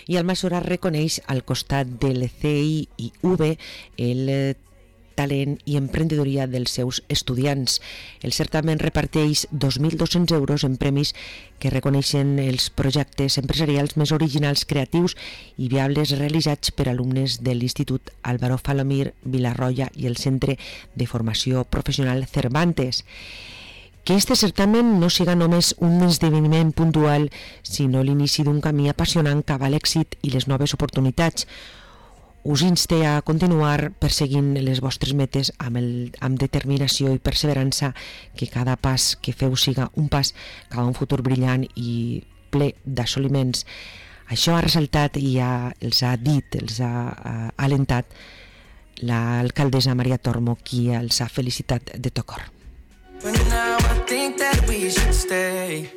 i Almassora reconeix al costat del CIIV el talent i emprenedoria dels seus estudiants. El certamen reparteix 2.200 euros en premis que reconeixen els projectes empresarials més originals, creatius i viables realitzats per alumnes de l'Institut Álvaro Falomir Vilarroya i el Centre de Formació Professional Cervantes. Que este certamen no siga només un esdeveniment puntual, sinó l'inici d'un camí apassionant cap a l'èxit i les noves oportunitats. Us inste a continuar perseguint les vostres metes amb determinació i perseverança, que cada pas que feu siga un pas cap a un futur brillant i ple d'assoliments. Això ha ressaltat i els ha dit, els ha alentat l'alcaldessa Maria Tormo, qui els ha felicitat de tot cor.